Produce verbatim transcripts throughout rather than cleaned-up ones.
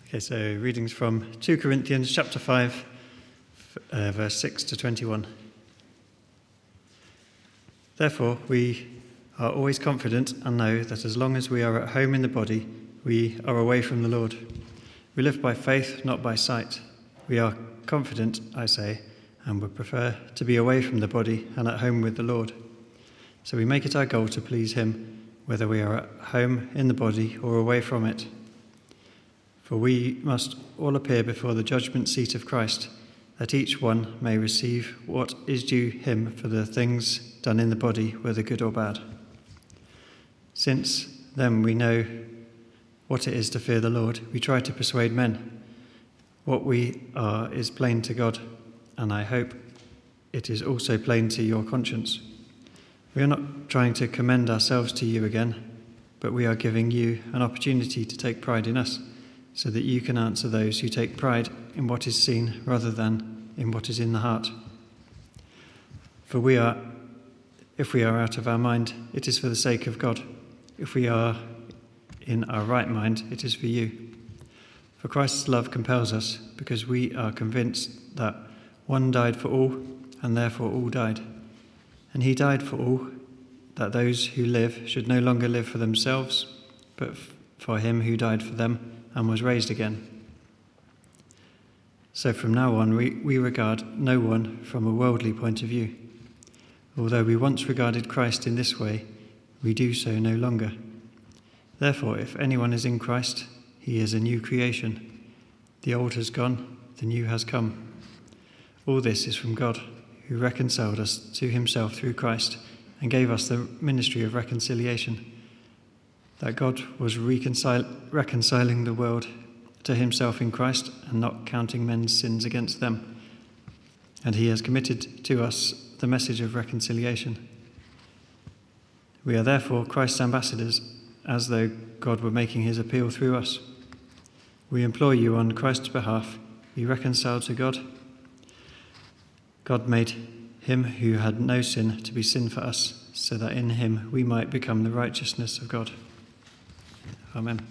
Okay, so readings from Second Corinthians chapter five, uh, verse six to twenty-one. Therefore, we are always confident and know that as long as we are at home in the body, we are away from the Lord. We live by faith, not by sight. We are confident, I say, and would prefer to be away from the body and at home with the Lord. So we make it our goal to please him, whether we are at home in the body or away from it. For we must all appear before the judgment seat of Christ, that each one may receive what is due him for the things done in the body, whether good or bad. Since then we know what it is to fear the Lord, we try to persuade men. What we are is plain to God, and I hope it is also plain to your conscience. We are not trying to commend ourselves to you again, but we are giving you an opportunity to take pride in us, so that you can answer those who take pride in what is seen rather than in what is in the heart. For we are, if we are out of our mind, it is for the sake of God. If we are in our right mind, it is for you. For Christ's love compels us, because we are convinced that one died for all, and therefore all died. And he died for all, that those who live should no longer live for themselves, but for him who died for them and was raised again. So from now on, we, we regard no one from a worldly point of view. Although we once regarded Christ in this way, we do so no longer. Therefore, if anyone is in Christ, he is a new creation. The old has gone, the new has come. All this is from God, who reconciled us to himself through Christ and gave us the ministry of reconciliation, that God was reconcil- reconciling the world to himself in Christ and not counting men's sins against them. And he has committed to us the message of reconciliation. We are therefore Christ's ambassadors, as though God were making his appeal through us. We implore you on Christ's behalf, be reconciled to God. God made him who had no sin to be sin for us, so that in him we might become the righteousness of God. Amen.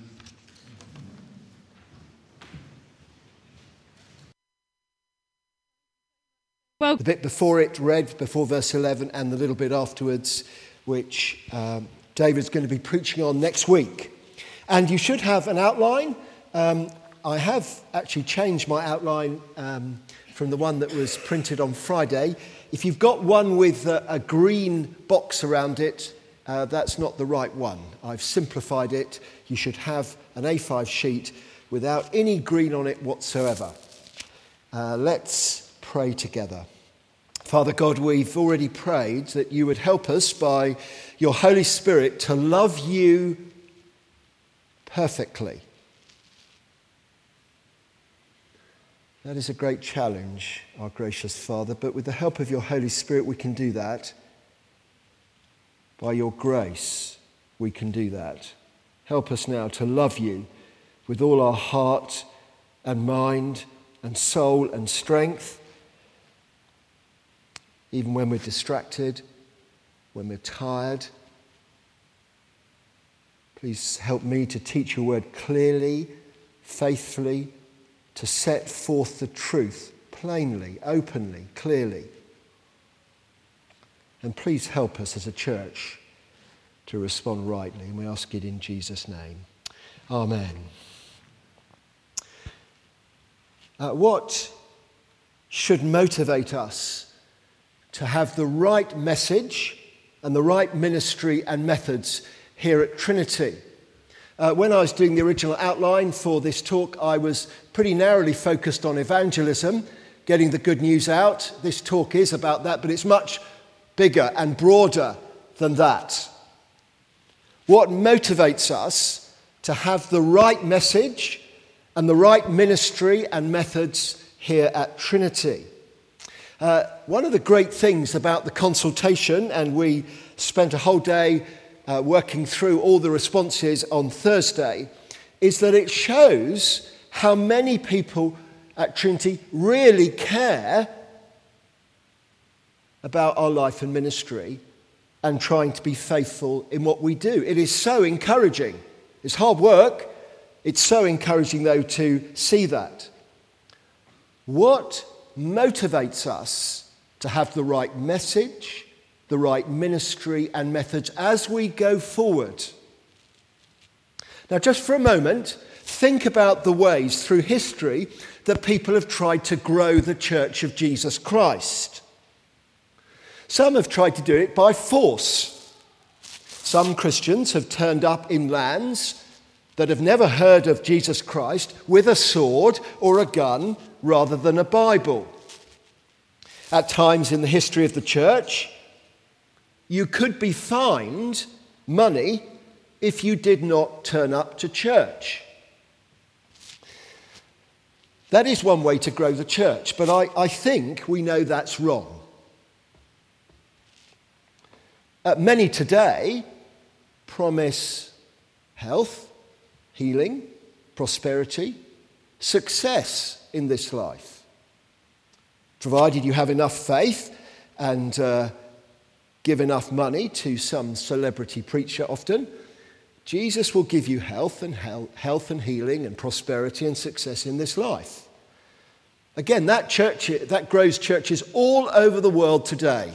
Well, the bit before it read, before verse eleven, and the little bit afterwards, which um, David's going to be preaching on next week. And you should have an outline. Um, I have actually changed my outline um, from the one that was printed on Friday. If you've got one with a, a green box around it, uh, that's not the right one. I've simplified it. You should have an A five sheet without any green on it whatsoever. Uh, let's pray together. Father God, we've already prayed that you would help us by your Holy Spirit to love you perfectly. That is a great challenge, our gracious Father, but with the help of your Holy Spirit we can do that. By your grace we can do that. Help us now to love you with all our heart and mind and soul and strength, even when we're distracted, when we're tired. Please help me to teach your word clearly, faithfully, to set forth the truth plainly, openly, clearly. And please help us as a church to respond rightly. And we ask it in Jesus' name. Amen. Uh, what should motivate us to have the right message and the right ministry and methods here at Trinity? Uh, when I was doing the original outline for this talk, I was pretty narrowly focused on evangelism, getting the good news out. This talk is about that, but it's much bigger and broader than that. What motivates us to have the right message and the right ministry and methods here at Trinity? Uh, one of the great things about the consultation, and we spent a whole day uh, working through all the responses on Thursday, is that it shows how many people at Trinity really care about our life and ministry and trying to be faithful in what we do. It is so encouraging. It's hard work, It's so encouraging, though, to see that. What motivates us to have the right message, the right ministry and methods as we go forward? Now, just for a moment, think about the ways through history that people have tried to grow the Church of Jesus Christ. Some have tried to do it by force. Some Christians have turned up in lands that have never heard of Jesus Christ with a sword or a gun rather than a Bible. At times in the history of the church, you could be fined money if you did not turn up to church. That is one way to grow the church, but I, I think we know that's wrong. Uh, many today promise health, healing, prosperity, success in this life. Provided you have enough faith and uh, give enough money to some celebrity preacher often, Jesus will give you health and health, health and healing and prosperity and success in this life. Again, that church, that grows churches all over the world today.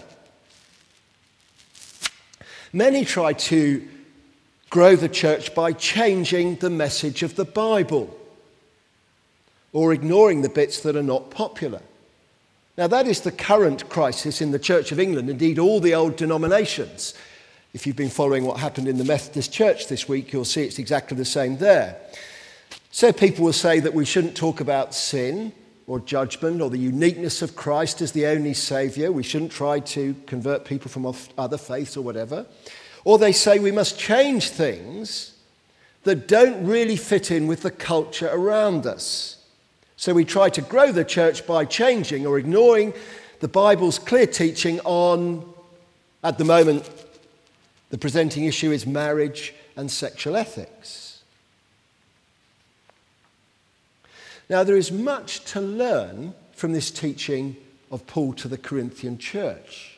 Many try to grow the church by changing the message of the Bible or ignoring the bits that are not popular. Now, that is the current crisis in the Church of England, indeed all the old denominations. If you've been following what happened in the Methodist Church this week, you'll see it's exactly the same there. So people will say that we shouldn't talk about sin or judgment or the uniqueness of Christ as the only Saviour. We shouldn't try to convert people from other faiths or whatever. Or they say we must change things that don't really fit in with the culture around us. So we try to grow the church by changing or ignoring the Bible's clear teaching on, at the moment, the presenting issue is marriage and sexual ethics. Now, there is much to learn from this teaching of Paul to the Corinthian church.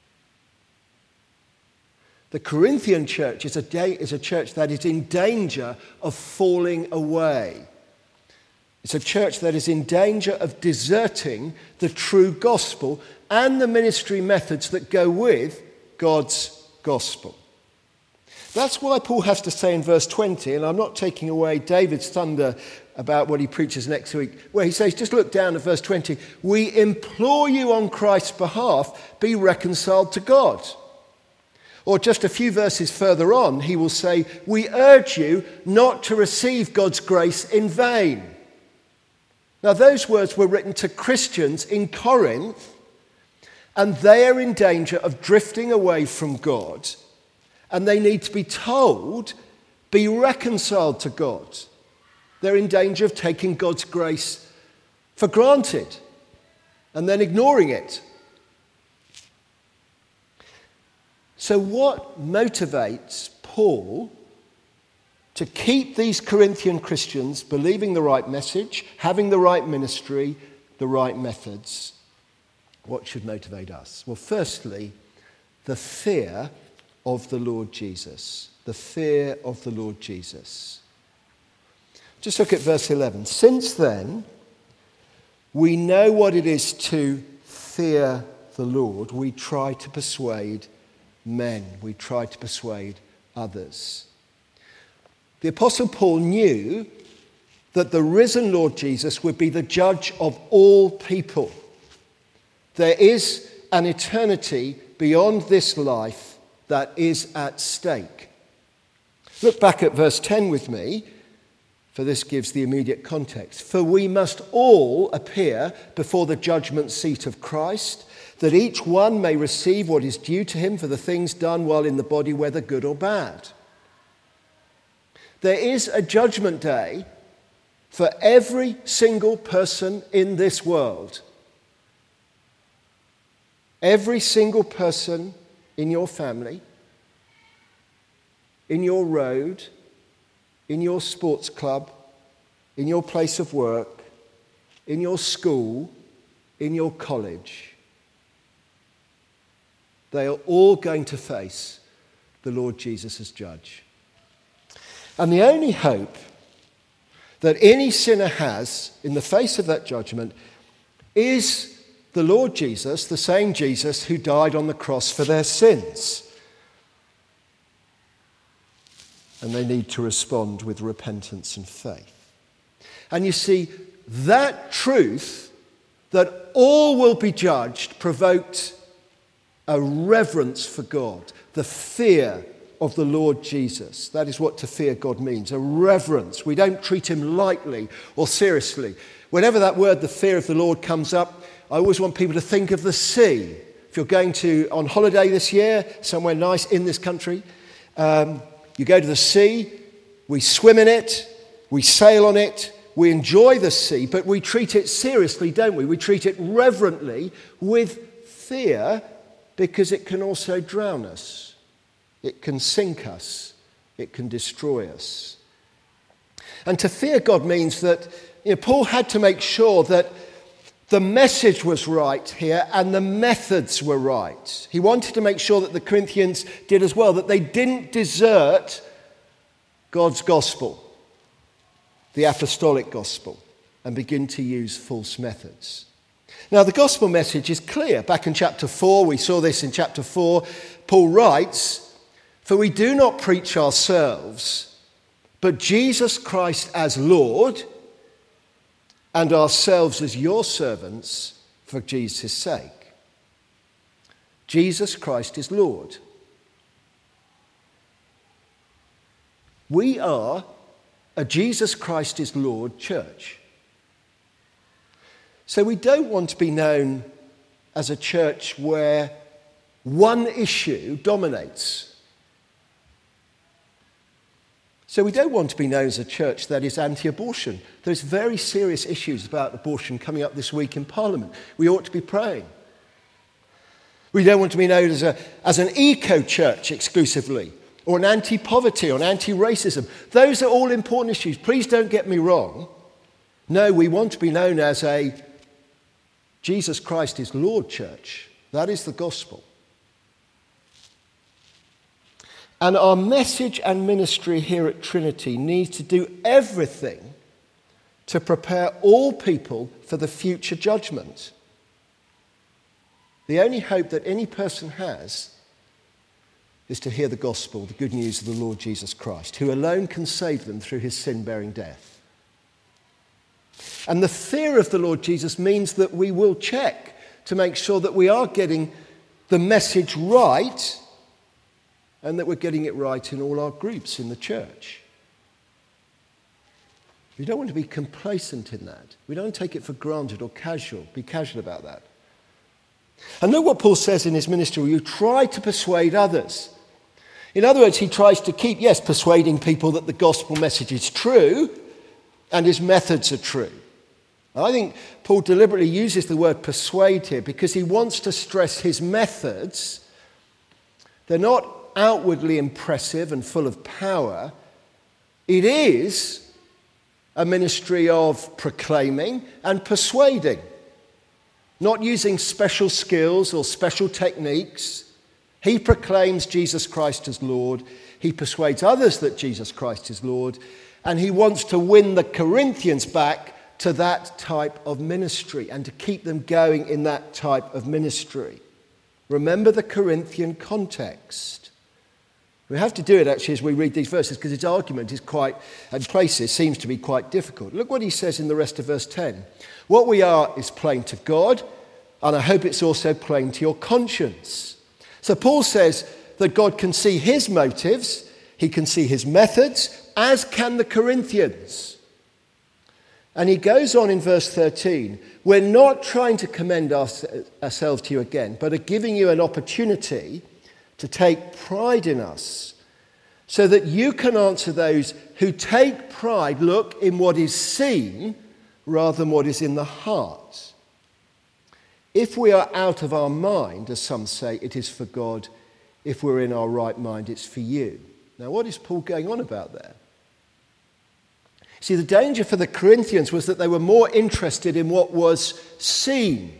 The Corinthian church is a, day, is a church that is in danger of falling away. It's a church that is in danger of deserting the true gospel and the ministry methods that go with God's gospel. That's why Paul has to say in verse twenty, and I'm not taking away David's thunder about what he preaches next week, where he says, just look down at verse twenty, we implore you on Christ's behalf, be reconciled to God. Or just a few verses further on, he will say, we urge you not to receive God's grace in vain. Now, those words were written to Christians in Corinth, and they are in danger of drifting away from God, and they need to be told, be reconciled to God. They're in danger of taking God's grace for granted and then ignoring it. So what motivates Paul to keep these Corinthian Christians believing the right message, having the right ministry, the right methods? What should motivate us? Well, firstly, the fear of the Lord Jesus. The fear of the Lord Jesus. Just look at verse eleven. Since then, we know what it is to fear the Lord. We try to persuade men. We try to persuade others. The Apostle Paul knew that the risen Lord Jesus would be the judge of all people. There is an eternity beyond this life that is at stake. Look back at verse ten with me, for this gives the immediate context. For we must all appear before the judgment seat of Christ, that each one may receive what is due to him for the things done while in the body, whether good or bad. There is a judgment day for every single person in this world. Every single person in your family, in your road, in your sports club, in your place of work, in your school, in your college. They are all going to face the Lord Jesus as judge. And the only hope that any sinner has in the face of that judgment is the Lord Jesus, the same Jesus who died on the cross for their sins. And they need to respond with repentance and faith. And you see, that truth, that all will be judged, provoked a reverence for God, the fear of the Lord Jesus. That is what to fear God means, a reverence. We don't treat him lightly or seriously. Whenever that word, the fear of the Lord, comes up, I always want people to think of the sea. If you're going to on holiday this year, somewhere nice in this country, um, you go to the sea, we swim in it, we sail on it, we enjoy the sea, but we treat it seriously, don't we? We treat it reverently with fear because it can also drown us. It can sink us. It can destroy us. And to fear God means that, you know, Paul had to make sure that the message was right here and the methods were right. He wanted to make sure that the Corinthians did as well, that they didn't desert God's gospel, the apostolic gospel, and begin to use false methods. Now, the gospel message is clear. Back in chapter four, we saw this in chapter four, Paul writes, "For we do not preach ourselves, but Jesus Christ as Lord, and ourselves as your servants for Jesus' sake." Jesus Christ is Lord. We are a Jesus Christ is Lord church. So we don't want to be known as a church where one issue dominates. So we don't want to be known as a church that is anti-abortion. There's very serious issues about abortion coming up this week in Parliament. We ought to be praying. We don't want to be known as, a, as an eco-church exclusively, or an anti-poverty, or an anti-racism. Those are all important issues. Please don't get me wrong. No, we want to be known as a Jesus Christ is Lord church. That is the gospel. And our message and ministry here at Trinity needs to do everything to prepare all people for the future judgment. The only hope that any person has is to hear the gospel, the good news of the Lord Jesus Christ, who alone can save them through his sin-bearing death. And the fear of the Lord Jesus means that we will check to make sure that we are getting the message right, and that we're getting it right in all our groups in the church. We don't want to be complacent in that. We don't take it for granted or casual. Be casual about that. And look what Paul says in his ministry. You try to persuade others. In other words, he tries to keep, yes, persuading people that the gospel message is true and his methods are true. I think Paul deliberately uses the word persuade here because he wants to stress his methods. They're not outwardly impressive and full of power. It is a ministry of proclaiming and persuading, not using special skills or special techniques. He proclaims Jesus Christ as Lord. He persuades others that Jesus Christ is Lord, and he wants to win the Corinthians back to that type of ministry and to keep them going in that type of ministry. Remember the Corinthian context. We have to do it actually as we read these verses because his argument is quite, at places, seems to be quite difficult. Look what he says in the rest of verse ten. What we are is plain to God, and I hope it's also plain to your conscience. So Paul says that God can see his motives, he can see his methods, as can the Corinthians. And he goes on in verse thirteen, we're not trying to commend our, ourselves to you again, but are giving you an opportunity to take pride in us, so that you can answer those who take pride, look, in what is seen rather than what is in the heart. If we are out of our mind, as some say, it is for God. If we're in our right mind, it's for you. Now, what is Paul going on about there? See, the danger for the Corinthians was that they were more interested in what was seen.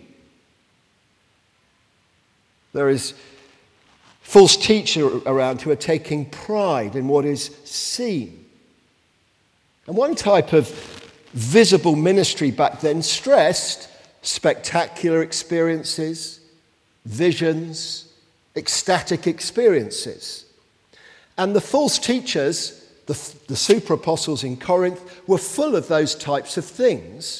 There is false teachers around who are taking pride in what is seen. And one type of visible ministry back then stressed spectacular experiences, visions, ecstatic experiences. And the false teachers, the, the super apostles in Corinth, were full of those types of things.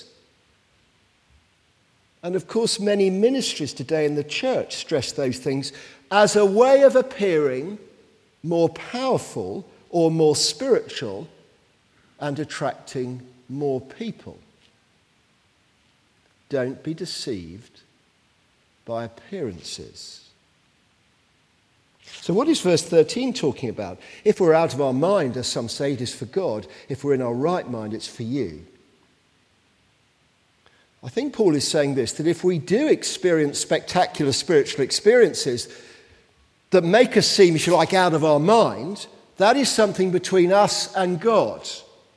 And of course, many ministries today in the church stress those things as a way of appearing more powerful or more spiritual and attracting more people. Don't be deceived by appearances. So what is verse thirteen talking about? If we're out of our mind, as some say, it is for God. If we're in our right mind, it's for you. I think Paul is saying this, that if we do experience spectacular spiritual experiences that make us seem, if you like, out of our mind, that is something between us and God.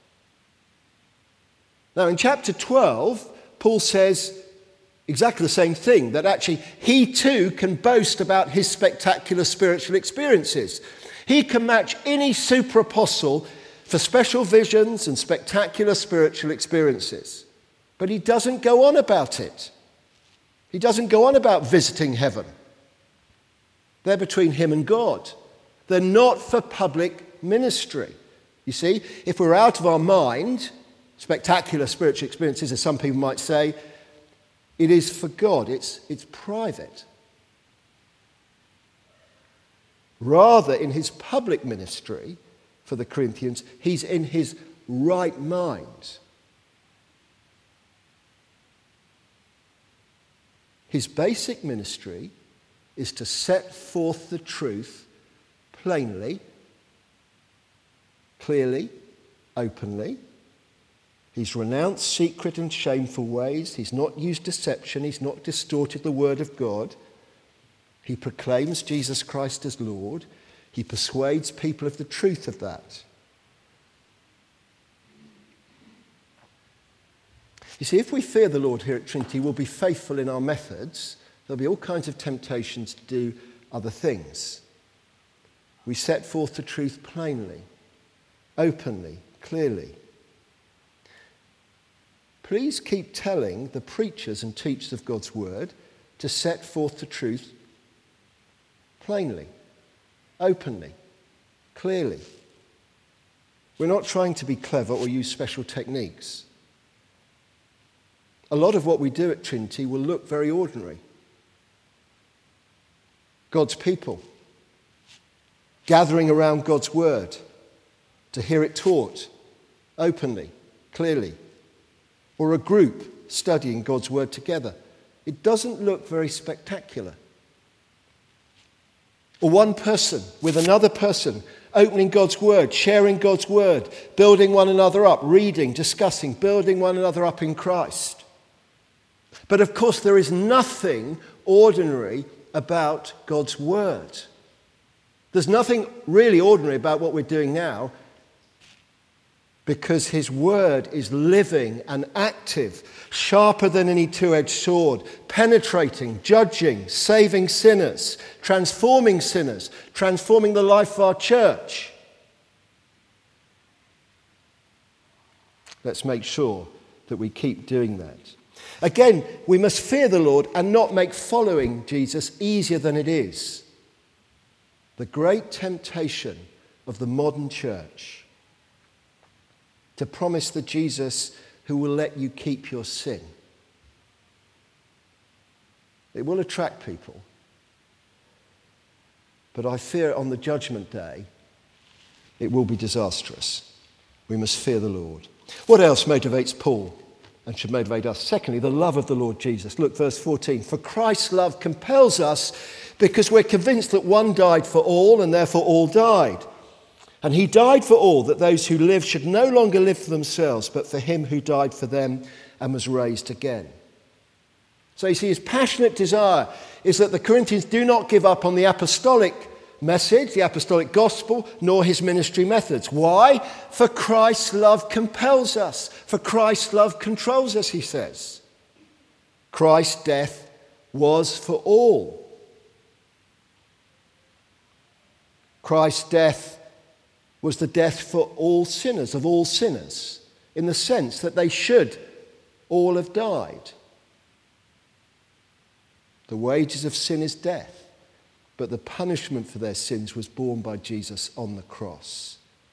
Now, in chapter twelve, Paul says exactly the same thing, that actually he too can boast about his spectacular spiritual experiences. He can match any super apostle for special visions and spectacular spiritual experiences. But he doesn't go on about it. He doesn't go on about visiting heaven. They're between him and God. They're not for public ministry. You see, if we're out of our mind, spectacular spiritual experiences, as some people might say, it is for God. It's, it's private. Rather, in his public ministry for the Corinthians, he's in his right mind. His basic ministry is to set forth the truth plainly, clearly, openly. He's renounced secret and shameful ways. He's not used deception. He's not distorted the word of God. He proclaims Jesus Christ as Lord. He persuades people of the truth of that. You see, if we fear the Lord here at Trinity, we'll be faithful in our methods. There'll be all kinds of temptations to do other things. We set forth the truth plainly, openly, clearly. Please keep telling the preachers and teachers of God's word to set forth the truth plainly, openly, clearly. We're not trying to be clever or use special techniques. A lot of what we do at Trinity will look very ordinary. God's people gathering around God's word to hear it taught openly, clearly. Or a group studying God's word together. It doesn't look very spectacular. Or one person with another person opening God's word, sharing God's word, building one another up, reading, discussing, building one another up in Christ. But of course there is nothing ordinary about God's word. There's nothing really ordinary about what we're doing now, because his word is living and active, sharper than any two-edged sword, penetrating, judging, saving sinners, transforming sinners, transforming the life of our church. Let's make sure that we keep doing that. Again, we must fear the Lord and not make following Jesus easier than it is. The great temptation of the modern church to promise the Jesus who will let you keep your sin. It will attract people. But I fear on the judgment day, it will be disastrous. We must fear the Lord. What else motivates Paul and should motivate us? Secondly, the love of the Lord Jesus. Look, verse fourteen. For Christ's love compels us because we're convinced that one died for all and therefore all died. And he died for all, that those who live should no longer live for themselves, but for him who died for them and was raised again. So you see, his passionate desire is that the Corinthians do not give up on the apostolic message, the apostolic gospel, nor his ministry methods. Why? For Christ's love compels us. For Christ's love controls us, he says. Christ's death was for all. Christ's death was the death for all sinners, of all sinners, in the sense that they should all have died. The wages of sin is death, but the punishment for their sins was borne by Jesus on the cross.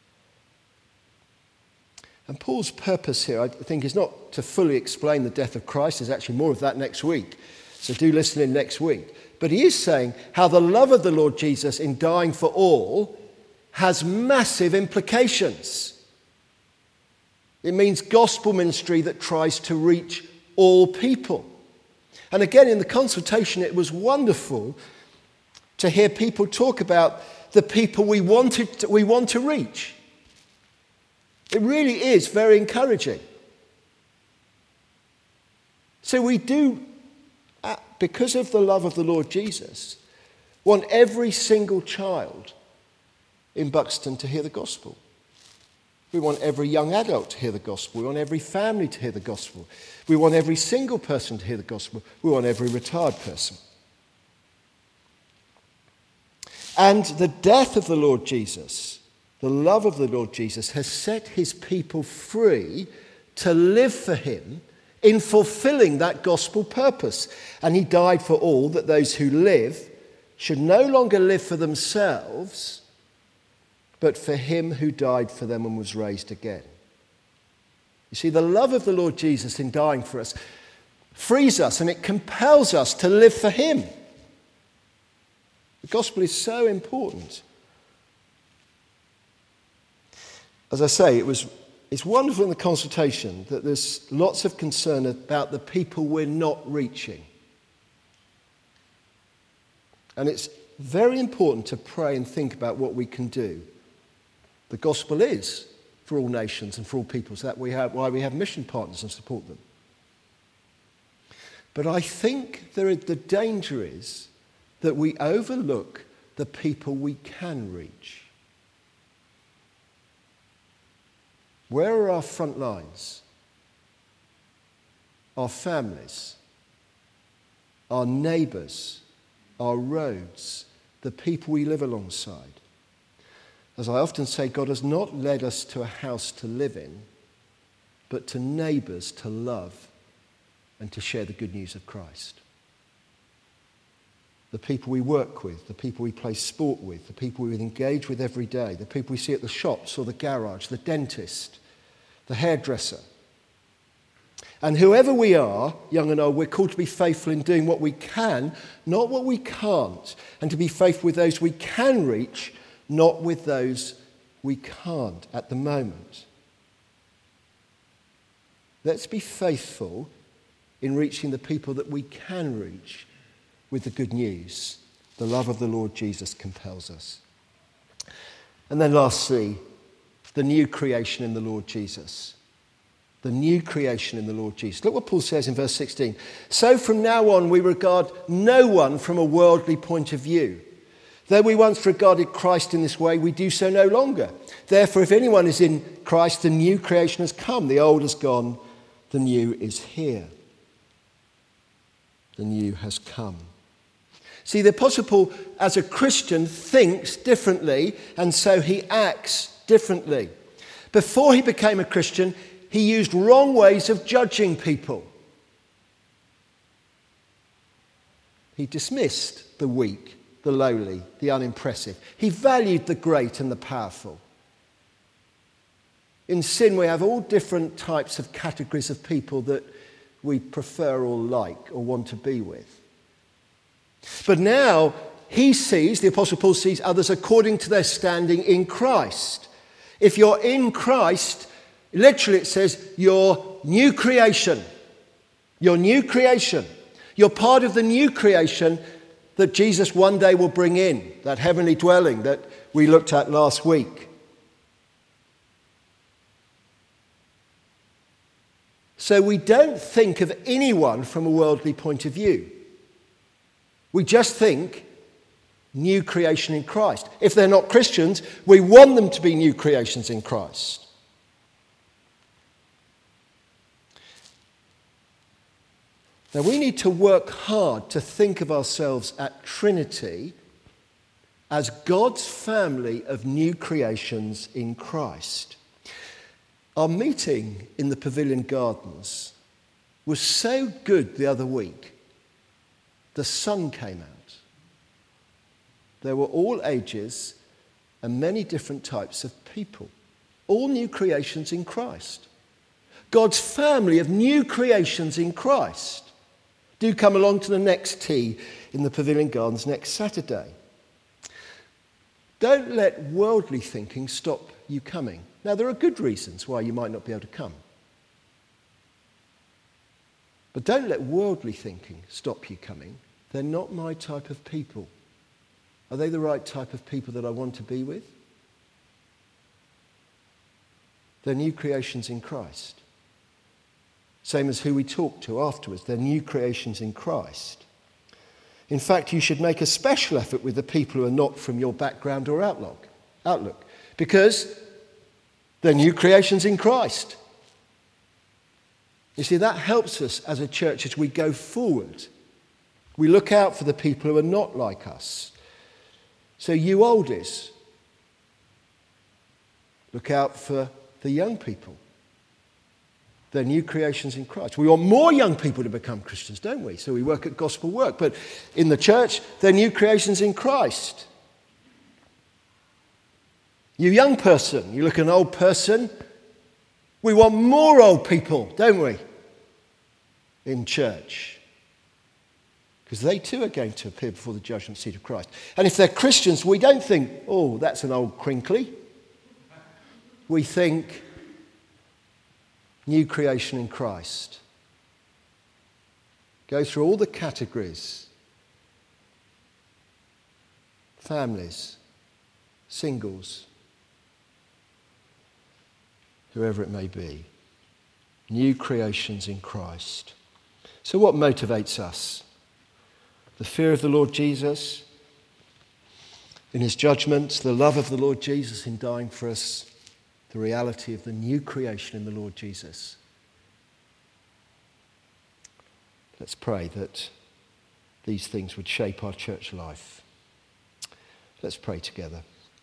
And Paul's purpose here, I think, is not to fully explain the death of Christ. There's actually more of that next week, so do listen in next week. But he is saying how the love of the Lord Jesus in dying for all has massive implications. It means gospel ministry that tries to reach all people. And again, in the consultation, it was wonderful to hear people talk about the people we wanted to, we want to reach. It really is very encouraging. So we do, because of the love of the Lord Jesus, want every single child in Buxton to hear the gospel. We want every young adult to hear the gospel. We want every family to hear the gospel. We want every single person to hear the gospel. We want every retired person. And the death of the Lord Jesus, the love of the Lord Jesus, has set his people free to live for him in fulfilling that gospel purpose. And he died for all, that those who live should no longer live for themselves, but for him who died for them and was raised again. You see, the love of the Lord Jesus in dying for us frees us and it compels us to live for him. The gospel is so important. As I say, it was it's wonderful in the consultation that there's lots of concern about the people we're not reaching. And it's very important to pray and think about what we can do. The gospel is for all nations and for all peoples. That's we have, why we have mission partners and support them. But I think there is, the danger is that we overlook the people we can reach. Where are our front lines? Our families, our neighbours, our roads, the people we live alongside. As I often say, God has not led us to a house to live in, but to neighbours to love and to share the good news of Christ. The people we work with, the people we play sport with, the people we engage with every day, the people we see at the shops or the garage, the dentist, the hairdresser. And whoever we are, young and old, we're called to be faithful in doing what we can, not what we can't, and to be faithful with those we can reach, not with those we can't at the moment. Let's be faithful in reaching the people that we can reach with the good news. The love of the Lord Jesus compels us. And then lastly, the new creation in the Lord Jesus. The new creation in the Lord Jesus. Look what Paul says in verse sixteen. So from now on we regard no one from a worldly point of view. Though we once regarded Christ in this way, we do so no longer. Therefore, if anyone is in Christ, the new creation has come. The old has gone, the new is here. The new has come. See, the Apostle Paul, as a Christian, thinks differently, and so he acts differently. Before he became a Christian, he used wrong ways of judging people. He dismissed the weak, the lowly, the unimpressive. He valued the great and the powerful. In sin, we have all different types of categories of people that we prefer or like or want to be with. But now he sees, the Apostle Paul sees others according to their standing in Christ. If you're in Christ, literally it says you're new creation. You're new creation. You're part of the new creation that Jesus one day will bring in, that heavenly dwelling that we looked at last week. So we don't think of anyone from a worldly point of view. We just think new creation in Christ. If they're not Christians, we want them to be new creations in Christ. Now we need to work hard to think of ourselves at Trinity as God's family of new creations in Christ. Our meeting in the Pavilion Gardens was so good the other week. The sun came out. There were all ages and many different types of people, all new creations in Christ. God's family of new creations in Christ. Do come along to the next tea in the Pavilion Gardens next Saturday. Don't let worldly thinking stop you coming. Now, there are good reasons why you might not be able to come. But don't let worldly thinking stop you coming. They're not my type of people. Are they the right type of people that I want to be with? They're new creations in Christ. Same as who we talk to afterwards. They're new creations in Christ. In fact, you should make a special effort with the people who are not from your background or outlook, outlook because they're new creations in Christ. You see, that helps us as a church as we go forward. We look out for the people who are not like us. So you oldies, look out for the young people. They're new creations in Christ. We want more young people to become Christians, don't we? So we work at gospel work. But in the church, they're new creations in Christ. You young person, you look at an old person. We want more old people, don't we? In church. Because they too are going to appear before the judgment seat of Christ. And if they're Christians, we don't think, oh, that's an old crinkly. We think, new creation in Christ. Go through all the categories. Families, singles, whoever it may be. New creations in Christ. So what motivates us? The fear of the Lord Jesus in his judgments, the love of the Lord Jesus in dying for us, the reality of the new creation in the Lord Jesus. Let's pray that these things would shape our church life. Let's pray together.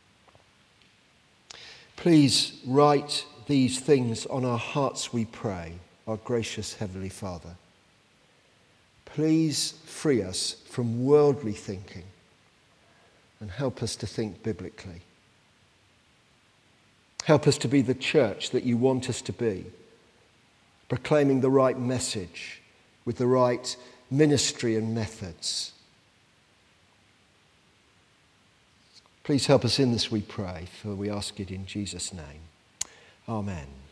Please write these things on our hearts, we pray, our gracious Heavenly Father. Please free us from worldly thinking and help us to think biblically. Help us to be the church that you want us to be, proclaiming the right message with the right ministry and methods. Please help us in this, we pray, for we ask it in Jesus' name. Amen.